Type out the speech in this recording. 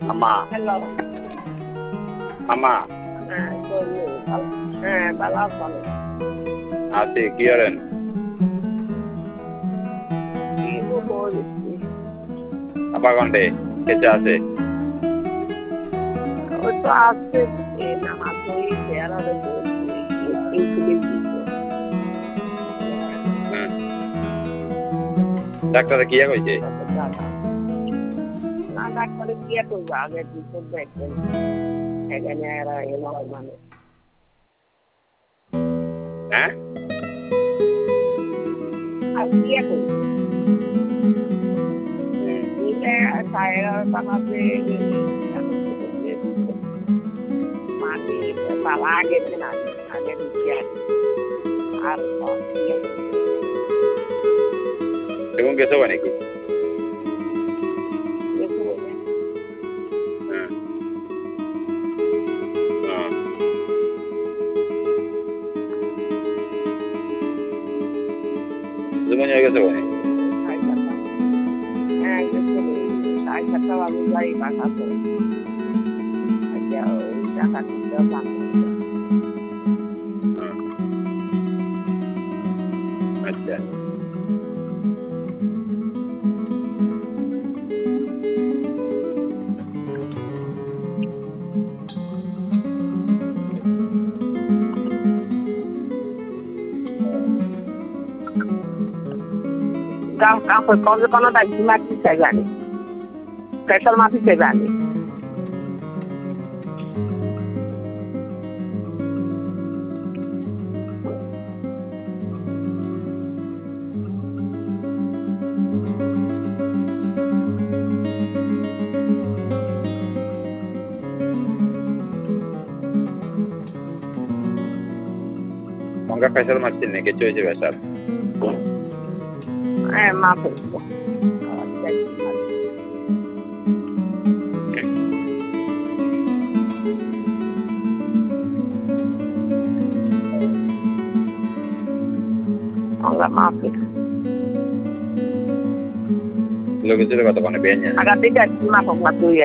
Ama, Hello. ama, Balap balo. ate কি করেন? Ibu polisi. আপা কন্টে কেচে আছে? Oto ase na matoi era de polisi. Inclusive. ডাক্তারে কি কইছে? না ডাক্তারে কি করবো আগে রিপোর্ট দেখবেন এখানে এরা এলো মানে হ্যাঁ? আর কি করবো saya sama mati salah gitu nanti ada ujian apa এবং গেছো নাকি? itu হ্যাঁ। হ্যাঁ। জীবন হয়ে গেছে মানে saya kata lalu saya bahasa tuh aja jangan kita bangun আচ্ছা Kamu kalau tak mati saya ni, kesal mati saya ni. মঙ্গা ফেসাল মারছেন নাকি চয়েছে ফেসাল Maaf. Enggak maaf. লোকে ছিল কতক্ষণে বেঞ্জা Agak tidak maaf waktu ya.